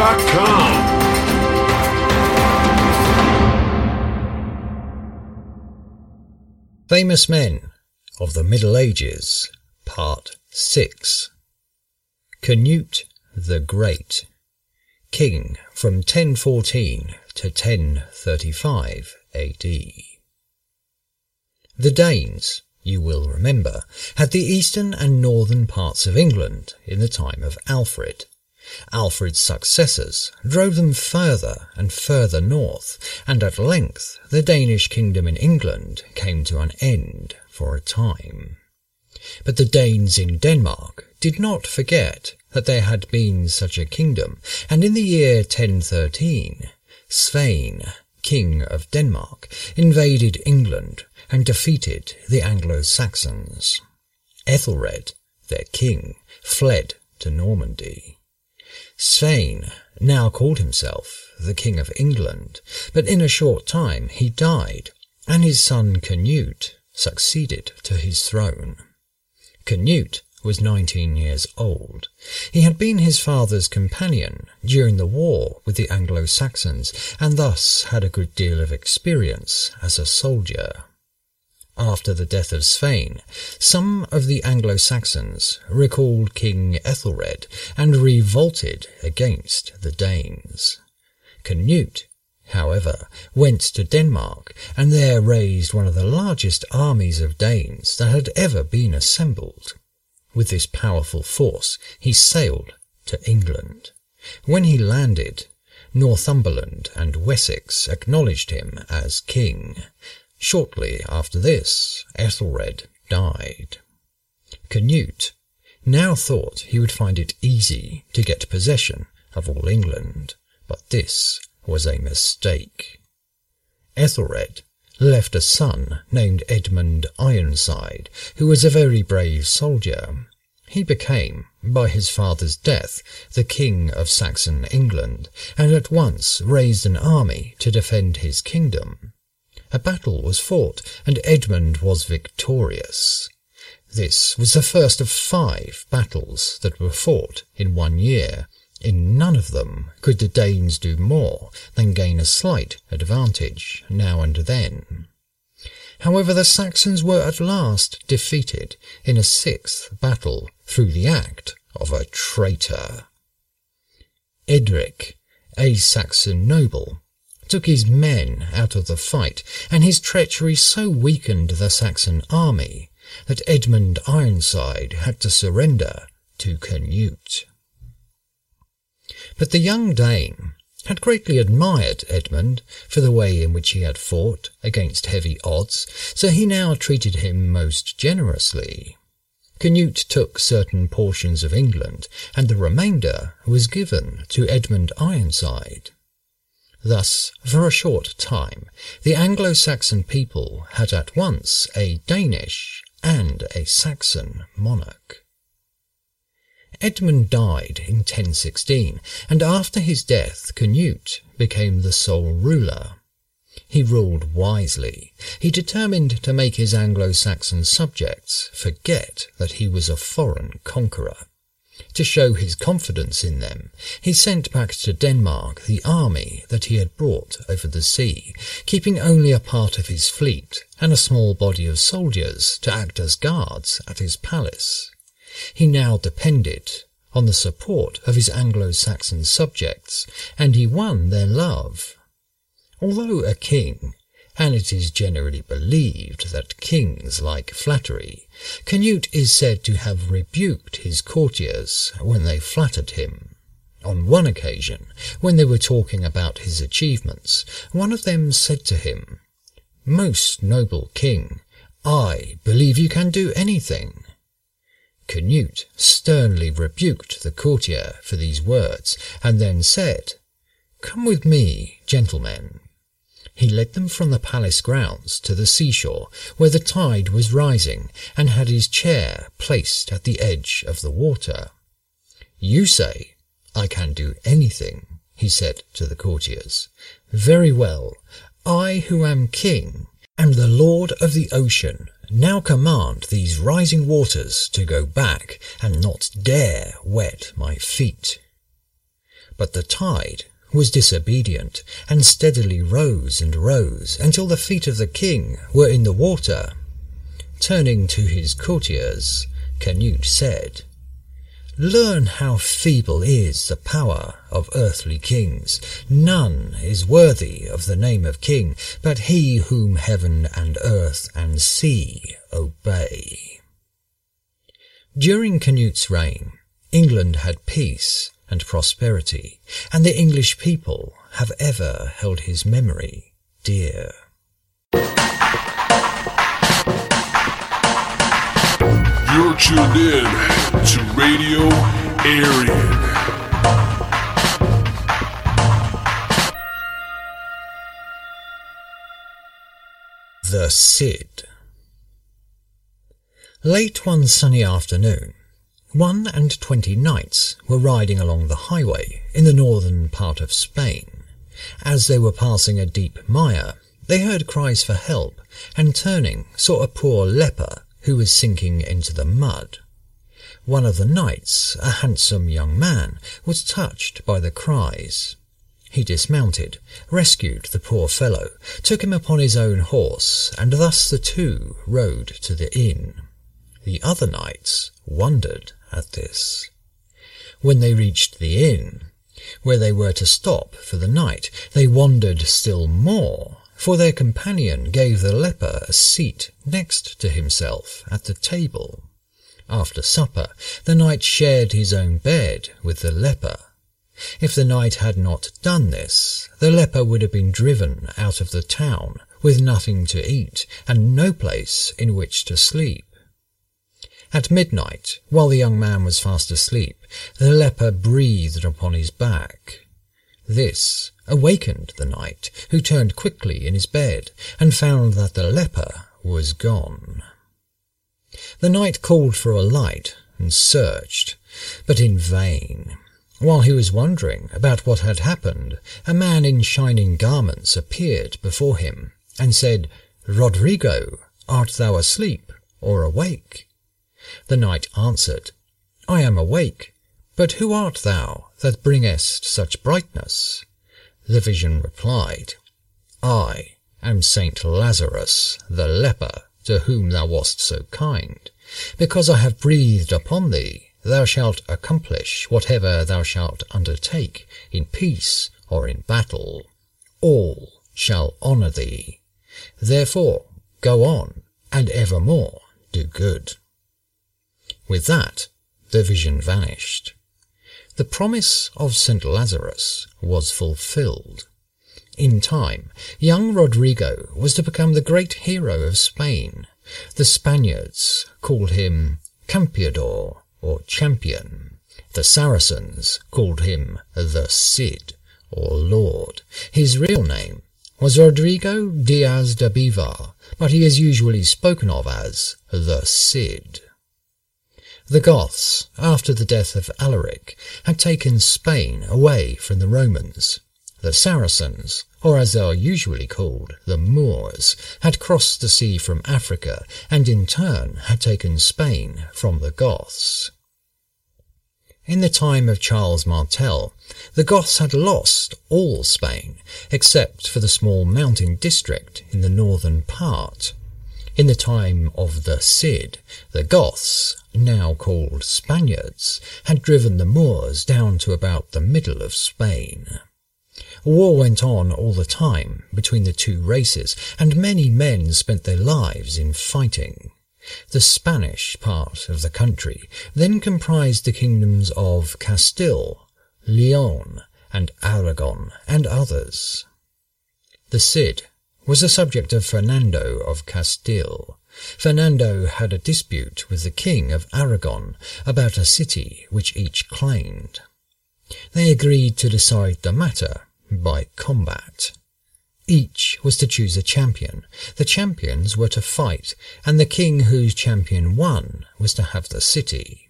Historyhit.com. Famous Men of the Middle Ages, Part 6. Canute the Great, king from 1014 to 1035 AD. The Danes, you will remember, had the eastern and northern parts of England in the time of Alfred. Alfred's successors drove them further and further north, and at length the Danish kingdom in England came to an end for a time. But the Danes in Denmark did not forget that there had been such a kingdom, and in the year 1013, Svein, king of Denmark, invaded England and defeated the Anglo-Saxons. Ethelred, their king, fled to Normandy. Svein now called himself the King of England, but in a short time he died, and his son Canute succeeded to his throne. Canute was 19 years old. He had been his father's companion during the war with the Anglo-Saxons, and thus had a good deal of experience as a soldier. After the death of Svein, some of the Anglo-Saxons recalled King Ethelred and revolted against the Danes. Canute, however, went to Denmark and there raised one of the largest armies of Danes that had ever been assembled. With this powerful force, he sailed to England. When he landed, Northumberland and Wessex acknowledged him as king. Shortly after this, Ethelred died. Canute now thought he would find it easy to get possession of all England, but this was a mistake. Ethelred left a son named Edmund Ironside, who was a very brave soldier. He became, by his father's death, the king of Saxon England, and at once raised an army to defend his kingdom. A battle was fought, and Edmund was victorious. This was the first of 5 battles that were fought in 1 year. In none of them could the Danes do more than gain a slight advantage now and then. However, the Saxons were at last defeated in a 6th battle through the act of a traitor. Edric, a Saxon noble, took his men out of the fight, and his treachery so weakened the Saxon army that Edmund Ironside had to surrender to Canute. But the young Dane had greatly admired Edmund for the way in which he had fought against heavy odds, so he now treated him most generously. Canute took certain portions of England, and the remainder was given to Edmund Ironside. Thus, for a short time, the Anglo-Saxon people had at once a Danish and a Saxon monarch. Edmund died in 1016, and after his death Canute became the sole ruler. He ruled wisely. He determined to make his Anglo-Saxon subjects forget that he was a foreign conqueror. To show his confidence in them, he sent back to Denmark the army that he had brought over the sea, keeping only a part of his fleet and a small body of soldiers to act as guards at his palace. He now depended on the support of his Anglo-Saxon subjects, and he won their love. Although a king, and it is generally believed that kings like flattery, Canute is said to have rebuked his courtiers when they flattered him. On one occasion, when they were talking about his achievements, one of them said to him, "Most noble king, I believe you can do anything." Canute sternly rebuked the courtier for these words, and then said, "Come with me, gentlemen." He led them from the palace grounds to the seashore, where the tide was rising, and had his chair placed at the edge of the water. "You say, I can do anything," he said to the courtiers. "Very well, I who am king, and the lord of the ocean, now command these rising waters to go back and not dare wet my feet." But the tide was disobedient, and steadily rose and rose until the feet of the king were in the water. Turning to his courtiers, Canute said, "Learn how feeble is the power of earthly kings. None is worthy of the name of king, but he whom heaven and earth and sea obey." During Canute's reign, England had peace and prosperity, and the English people have ever held his memory dear. You're tuned in to Radio Aryan. The Cid. Late one sunny afternoon, 21 knights were riding along the highway in the northern part of Spain. As they were passing a deep mire, they heard cries for help, and turning, saw a poor leper who was sinking into the mud. One of the knights, a handsome young man, was touched by the cries. He dismounted, rescued the poor fellow, took him upon his own horse, and thus the two rode to the inn. The other knights wondered at this. When they reached the inn, where they were to stop for the night, they wondered still more, for their companion gave the leper a seat next to himself at the table. After supper, the knight shared his own bed with the leper. If the knight had not done this, the leper would have been driven out of the town with nothing to eat and no place in which to sleep. At midnight, while the young man was fast asleep, the leper breathed upon his back. This awakened the knight, who turned quickly in his bed and found that the leper was gone. The knight called for a light and searched, but in vain. While he was wondering about what had happened, a man in shining garments appeared before him and said, "Rodrigo, art thou asleep or awake?" The knight answered, "I am awake, but who art thou that bringest such brightness?" The vision replied, "I am Saint Lazarus, the leper, to whom thou wast so kind. Because I have breathed upon thee, thou shalt accomplish whatever thou shalt undertake, in peace or in battle. All shall honour thee. Therefore go on, and evermore do good." With that, the vision vanished. The promise of St. Lazarus was fulfilled. In time, young Rodrigo was to become the great hero of Spain. The Spaniards called him Campeador, or champion. The Saracens called him the Cid, or Lord. His real name was Rodrigo Diaz de Bivar, but he is usually spoken of as the Cid. The Goths, after the death of Alaric, had taken Spain away from the Romans. The Saracens, or as they are usually called, the Moors, had crossed the sea from Africa and in turn had taken Spain from the Goths. In the time of Charles Martel, the Goths had lost all Spain, except for the small mountain district in the northern part. In the time of the Cid, the Goths, now called Spaniards, had driven the Moors down to about the middle of Spain. War went on all the time between the two races, and many men spent their lives in fighting. The Spanish part of the country then comprised the kingdoms of Castile, Leon, and Aragon, and others. The Cid was the subject of Fernando of Castile. Fernando had a dispute with the king of Aragon about a city which each claimed. They agreed to decide the matter by combat. Each was to choose a champion. The champions were to fight, and the king whose champion won was to have the city.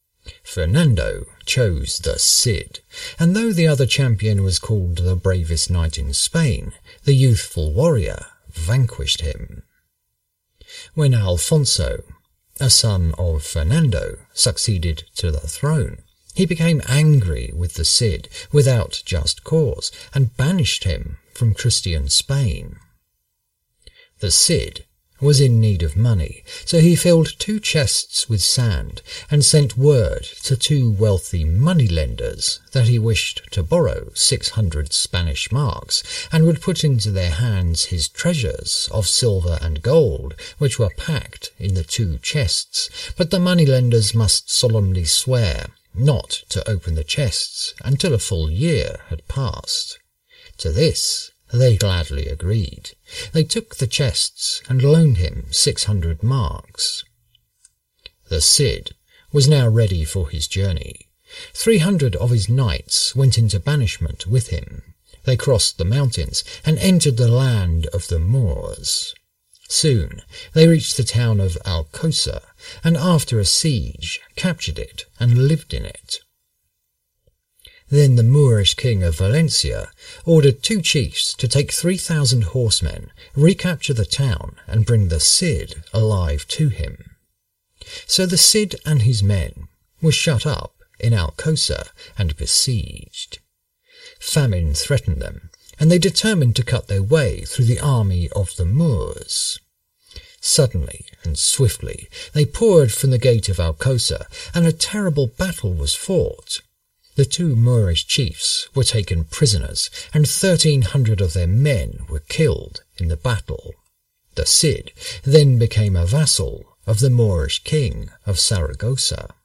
Fernando chose the Cid, and though the other champion was called the bravest knight in Spain, the youthful warrior vanquished him. When Alfonso, a son of Fernando, succeeded to the throne, He became angry with the Cid without just cause and banished him from Christian Spain. The Cid was in need of money, so he filled 2 chests with sand and sent word to 2 wealthy moneylenders that he wished to borrow 600 Spanish marks and would put into their hands his treasures of silver and gold, which were packed in the 2 chests, but the moneylenders must solemnly swear not to open the chests until a full year had passed. To this they gladly agreed. They took the chests and loaned him 600 marks. The Cid was now ready for his journey. 300 of his knights went into banishment with him. They crossed the mountains and entered the land of the Moors. Soon they reached the town of Alcosa, and after a siege captured it and lived in it. Then the Moorish king of Valencia ordered 2 chiefs to take 3,000 horsemen, recapture the town, and bring the Cid alive to him. So the Cid and his men were shut up in Alcosa and besieged. Famine threatened them, and they determined to cut their way through the army of the Moors. Suddenly and swiftly they poured from the gate of Alcosa, and a terrible battle was fought. The 2 Moorish chiefs were taken prisoners, and 1,300 of their men were killed in the battle. The Cid then became a vassal of the Moorish king of Saragossa.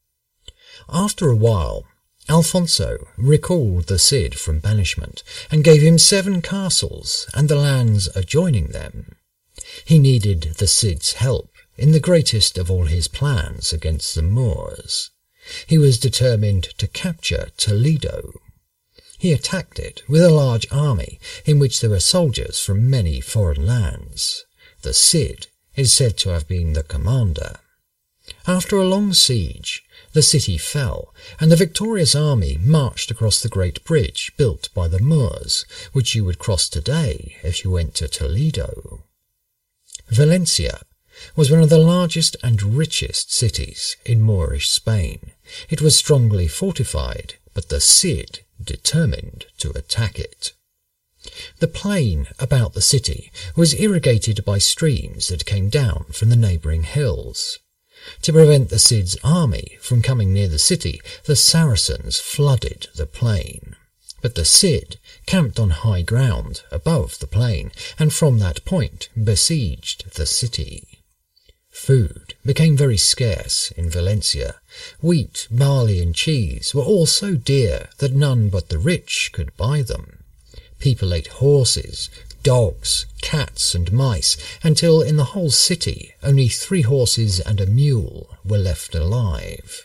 After a while, Alfonso recalled the Cid from banishment and gave him 7 castles and the lands adjoining them. He needed the Cid's help in the greatest of all his plans against the Moors. He was determined to capture Toledo. He attacked it with a large army in which there were soldiers from many foreign lands. The Cid is said to have been the commander. After a long siege, the city fell, and the victorious army marched across the great bridge built by the Moors, which you would cross today if you went to Toledo. Valencia was one of the largest and richest cities in Moorish Spain. It was strongly fortified, but the Cid determined to attack it. The plain about the city was irrigated by streams that came down from the neighbouring hills. To prevent the Cid's army from coming near the city, the Saracens flooded the plain. But the Cid camped on high ground above the plain, and from that point besieged the city. Food became very scarce in Valencia. Wheat, barley and cheese were all so dear that none but the rich could buy them. People ate horses, dogs, cats and mice, until in the whole city only 3 horses and a mule were left alive.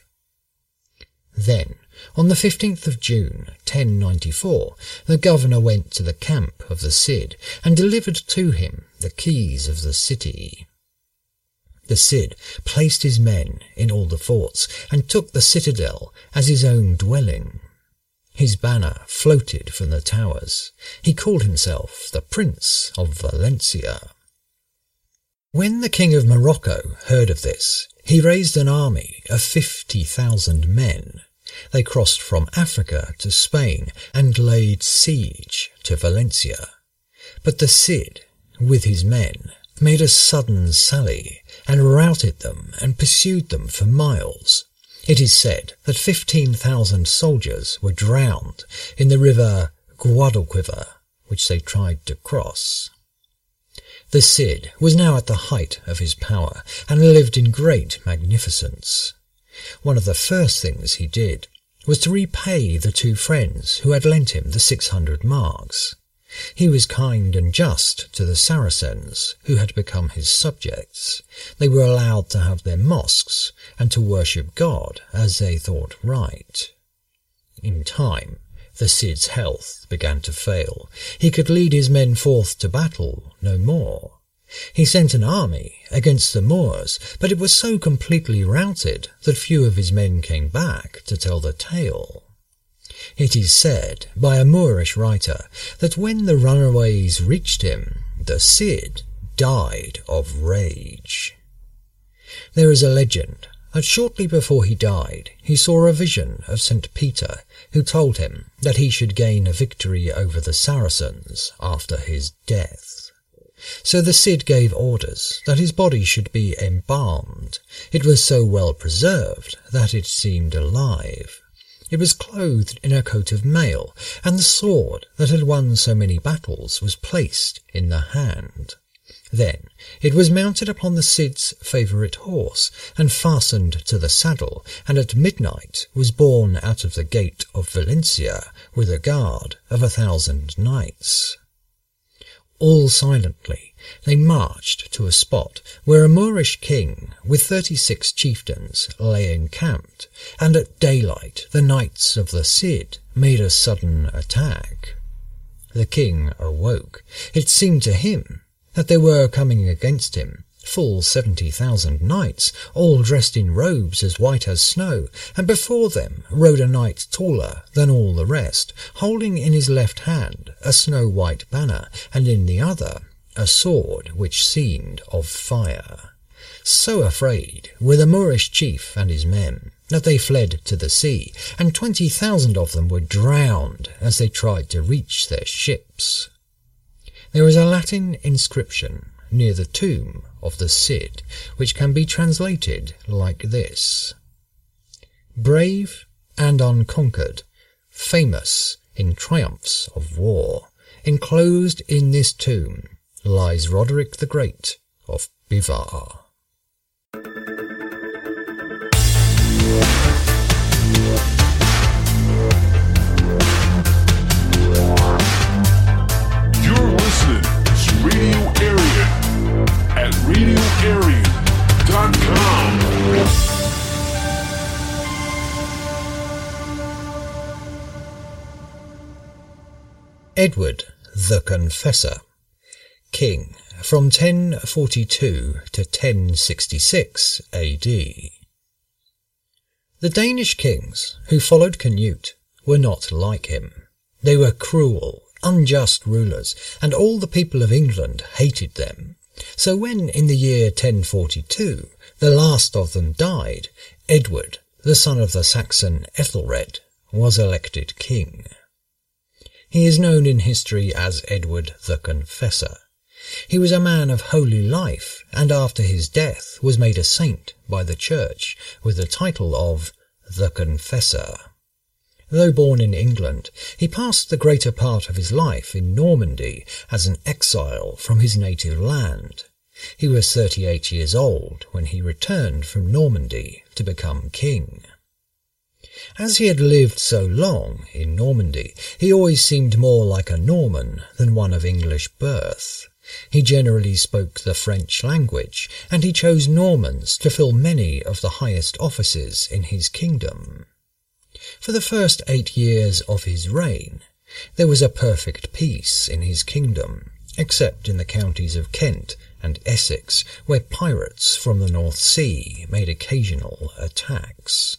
Then, on the 15th of June, 1094, the governor went to the camp of the Cid and delivered to him the keys of the city. The Cid placed his men in all the forts and took the citadel as his own dwelling. His banner floated from the towers. He called himself the Prince of Valencia. When the King of Morocco heard of this, he raised an army of 50,000 men. They crossed from Africa to Spain and laid siege to Valencia. But the Cid, with his men, made a sudden sally and routed them and pursued them for miles. It is said that 15,000 soldiers were drowned in the river Guadalquivir, which they tried to cross. The Cid was now at the height of his power and lived in great magnificence. One of the first things he did was to repay the 2 friends who had lent him the 600 marks. He was kind and just to the Saracens, who had become his subjects. They were allowed to have their mosques and to worship God as they thought right. In time, the Cid's health began to fail. He could lead his men forth to battle no more. He sent an army against the Moors, but it was so completely routed that few of his men came back to tell the tale. It is said by a Moorish writer that when the runaways reached him, the Cid died of rage. There is a legend and shortly before he died, he saw a vision of St. Peter, who told him that he should gain a victory over the Saracens after his death. So the Cid gave orders that his body should be embalmed. It was so well preserved that it seemed alive. It was clothed in a coat of mail, and the sword that had won so many battles was placed in the hand. Then it was mounted upon the Cid's favourite horse, and fastened to the saddle, and at midnight was borne out of the gate of Valencia with a guard of 1,000 knights. All silently they marched to a spot where a Moorish king with 36 chieftains lay encamped, and at daylight the knights of the Cid made a sudden attack. The king awoke. It seemed to him that they were coming against him, full 70,000 knights, all dressed in robes as white as snow, and before them rode a knight taller than all the rest, holding in his left hand a snow-white banner, and in the other a sword which seemed of fire. So afraid were the Moorish chief and his men that they fled to the sea, and 20,000 of them were drowned as they tried to reach their ships. There is a Latin inscription near the tomb of the Cid, which can be translated like this: "Brave and unconquered, famous in triumphs of war, enclosed in this tomb lies Roderick the Great of Bivar." You're listening to Radio Area at radioarea.com. Edward the Confessor, king from 1042 to 1066 AD. The Danish kings who followed Canute were not like him. They were cruel, unjust rulers, and all the people of England hated them. So when, in the year 1042, the last of them died, Edward, the son of the Saxon Ethelred, was elected king. He is known in history as Edward the Confessor. He was a man of holy life, and after his death was made a saint by the Church with the title of the Confessor. Though born in England, he passed the greater part of his life in Normandy as an exile from his native land. He was 38 years old when he returned from Normandy to become king. As he had lived so long in Normandy, he always seemed more like a Norman than one of English birth. He generally spoke the French language, and he chose Normans to fill many of the highest offices in his kingdom. For the first 8 years of his reign, there was a perfect peace in his kingdom, except in the counties of Kent and Essex, where pirates from the North Sea made occasional attacks.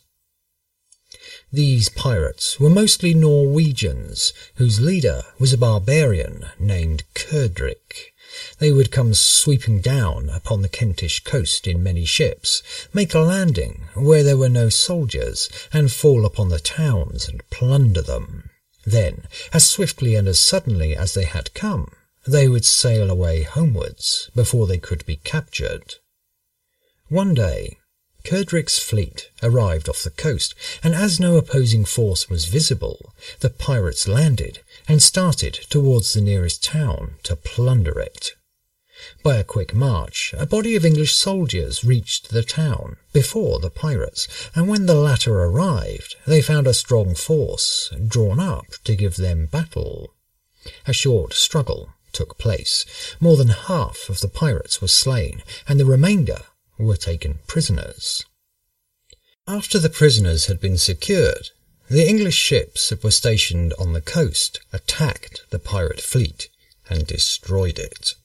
These pirates were mostly Norwegians, whose leader was a barbarian named Cerdric. They would come sweeping down upon the Kentish coast in many ships, make a landing where there were no soldiers, and fall upon the towns and plunder them. Then, as swiftly and as suddenly as they had come, they would sail away homewards before they could be captured. One day, Cerdric's fleet arrived off the coast, and as no opposing force was visible, the pirates landed and started towards the nearest town to plunder it. By a quick march, a body of English soldiers reached the town before the pirates, and when the latter arrived, they found a strong force drawn up to give them battle. A short struggle took place. More than half of the pirates were slain, and the remainder were taken prisoners. After the prisoners had been secured, the English ships that were stationed on the coast attacked the pirate fleet and destroyed it.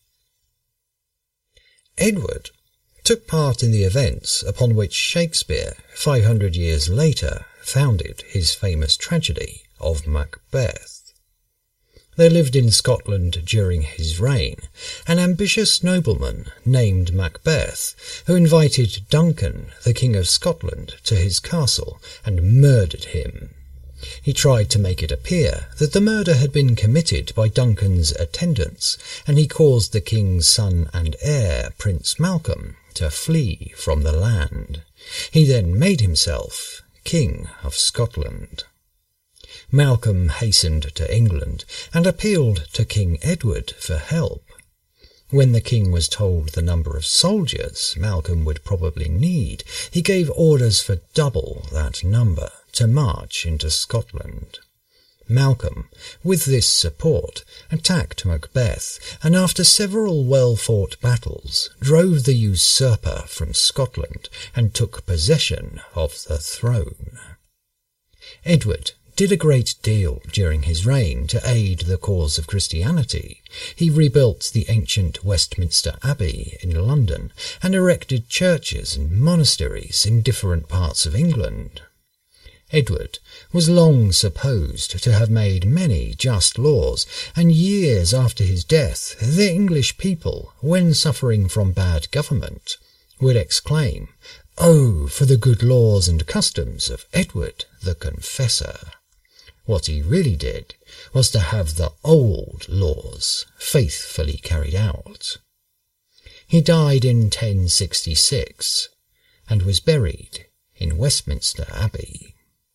Edward took part in the events upon which Shakespeare, 500 years later, founded his famous tragedy of Macbeth. There lived in Scotland during his reign an ambitious nobleman named Macbeth, who invited Duncan, the King of Scotland, to his castle and murdered him. He tried to make it appear that the murder had been committed by Duncan's attendants, and he caused the king's son and heir, Prince Malcolm, to flee from the land. He then made himself King of Scotland. Malcolm hastened to England and appealed to King Edward for help. When the king was told the number of soldiers Malcolm would probably need, he gave orders for double that number to march into Scotland. Malcolm, with this support, attacked Macbeth, and after several well-fought battles, drove the usurper from Scotland and took possession of the throne. Edward did a great deal during his reign to aid the cause of Christianity. He rebuilt the ancient Westminster Abbey in London and erected churches and monasteries in different parts of England. Edward was long supposed to have made many just laws, and years after his death the English people, when suffering from bad government, would exclaim, "Oh, for the good laws and customs of Edward the Confessor." What he really did was to have the old laws faithfully carried out. He died in 1066 and was buried in Westminster Abbey.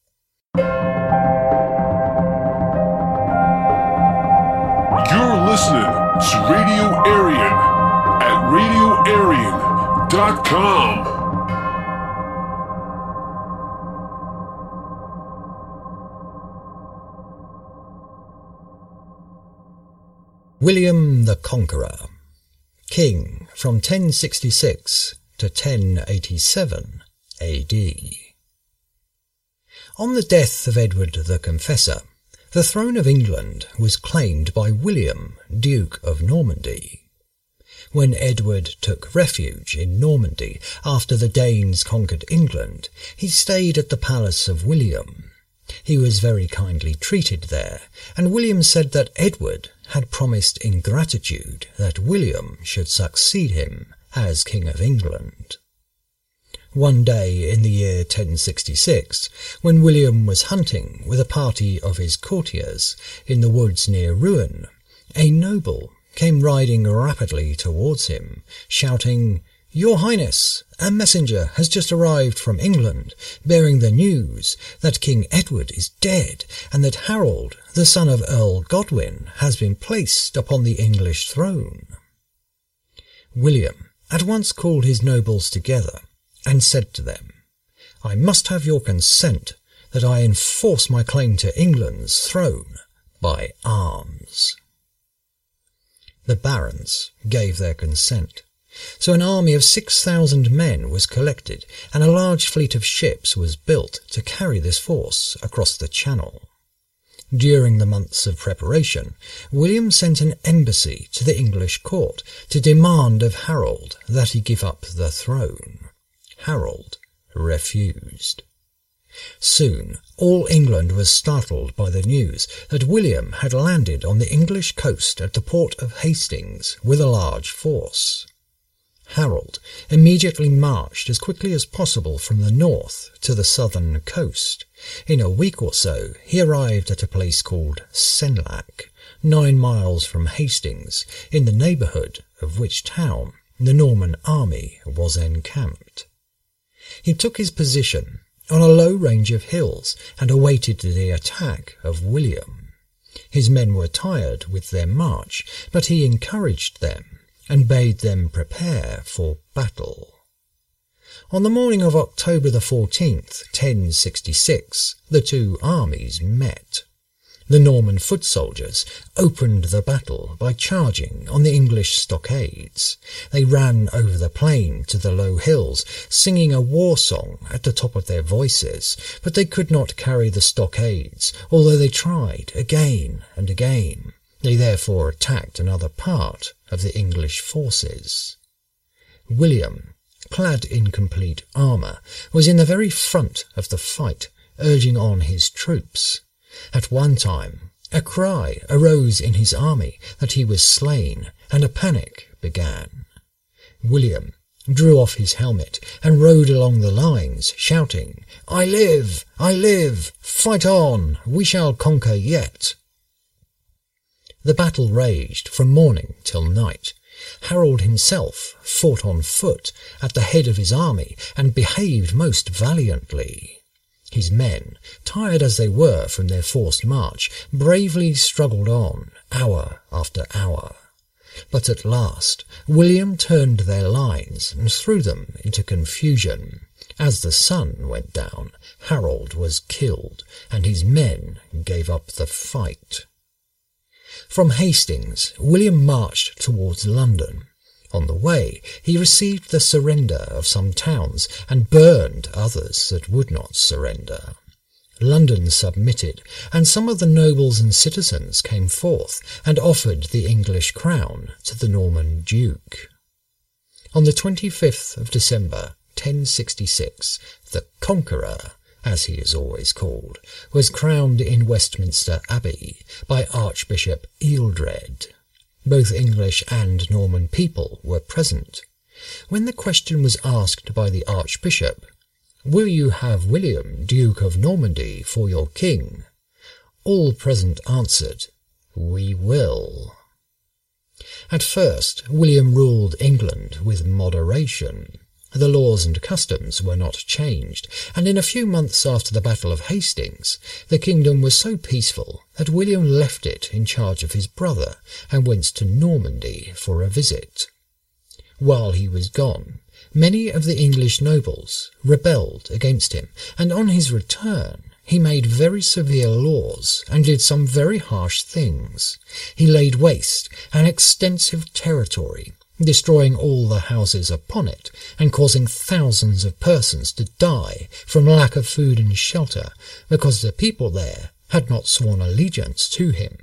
You're listening to Radio Aryan at RadioAryan.com. William the Conqueror, king from 1066 to 1087 AD. On the death of Edward the Confessor, the throne of England was claimed by William, Duke of Normandy. When Edward took refuge in Normandy after the Danes conquered England, he stayed at the palace of William. He was very kindly treated there, and William said that Edward had promised in gratitude that William should succeed him as King of England. One day in the year 1066, when William was hunting with a party of his courtiers in the woods near Rouen, a noble came riding rapidly towards him, shouting, "Your Highness, a messenger has just arrived from England, bearing the news that King Edward is dead, and that Harold, the son of Earl Godwin, has been placed upon the English throne." William at once called his nobles together and said to them, "I must have your consent that I enforce my claim to England's throne by arms." The barons gave their consent. So an army of 6,000 men was collected, and a large fleet of ships was built to carry this force across the Channel. During the months of preparation, William sent an embassy to the English court to demand of Harold that he give up the throne. Harold refused. Soon all England was startled by the news that William had landed on the English coast at the port of Hastings with a large force. Harold immediately marched as quickly as possible from the north to the southern coast. In a week or so he arrived at a place called Senlac, 9 miles from Hastings, in the neighbourhood of which town the Norman army was encamped. He took his position on a low range of hills and awaited the attack of William. His men were tired with their march, but he encouraged them and bade them prepare for battle. On the morning of October the 14th, 1066, the two armies met. The Norman foot soldiers opened the battle by charging on the English stockades. They ran over the plain to the low hills, singing a war song at the top of their voices, but they could not carry the stockades, although they tried again and again. They therefore attacked another part of the English forces. William, clad in complete armour, was in the very front of the fight, urging on his troops. At one time, A cry arose in his army that he was slain, and a panic began. William drew off his helmet and rode along the lines, shouting, "I live! I live! Fight on! We shall conquer yet!" The battle raged from morning till night. Harold himself fought on foot at the head of his army and behaved most valiantly. His men, tired as they were from their forced march, bravely struggled on, hour after hour. But at last William turned their lines and threw them into confusion. As the sun went down, Harold was killed, and his men gave up the fight. From Hastings, William marched towards London. On the way, he received the surrender of some towns and burned others that would not surrender. London submitted, and some of the nobles and citizens came forth and offered the English crown to the Norman Duke. On the 25th of December, 1066, the Conqueror, as he is always called, was crowned in Westminster Abbey by Archbishop Ealdred. Both English and Norman people were present. When the question was asked by the Archbishop, "Will you have William, Duke of Normandy, for your king?" all present answered, "We will." At first, William ruled England with moderation. The laws and customs were not changed, and in a few months after the Battle of Hastings, the kingdom was so peaceful that William left it in charge of his brother and went to Normandy for a visit. While he was gone, many of the English nobles rebelled against him, and on his return he made very severe laws and did some very harsh things. He laid waste an extensive territory, destroying all the houses upon it, and causing thousands of persons to die from lack of food and shelter, because the people there had not sworn allegiance to him.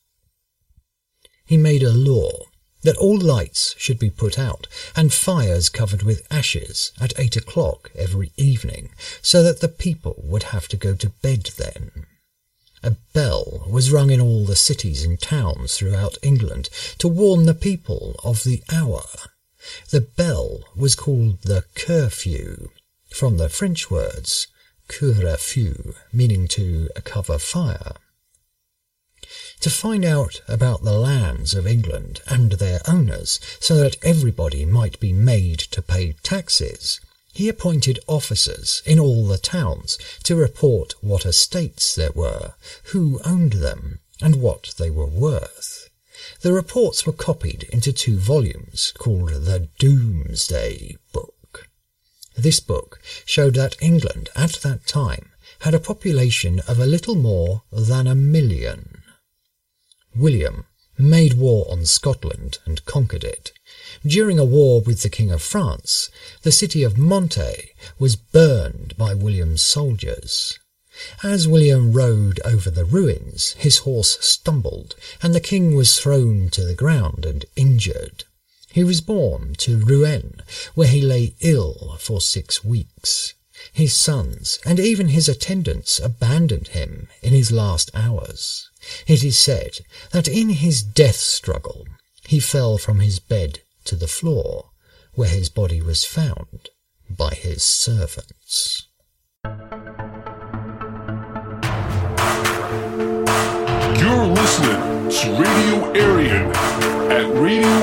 He made a law that all lights should be put out, and fires covered with ashes at 8 o'clock every evening, so that the people would have to go to bed then. A bell was rung in all the cities and towns throughout England to warn the people of the hour. The bell was called the curfew, from the French words couvre-feu, meaning to cover fire. To find out about the lands of England and their owners, so that everybody might be made to pay taxes, he appointed officers in all the towns to report what estates there were, who owned them, and what they were worth. The reports were copied into 2 volumes called the Domesday Book. This book showed that England at that time had a population of a little more than 1 million. William made war on Scotland and conquered it. During a war with the King of France, the city of Monte was burned by William's soldiers. As William rode over the ruins, his horse stumbled, and the king was thrown to the ground and injured. He was borne to Rouen, where he lay ill for 6 weeks. His sons and even his attendants abandoned him in his last hours. It is said that in his death struggle he fell from his bed to the floor, where his body was found by his servants. You're listening to Radio Aryan at Radio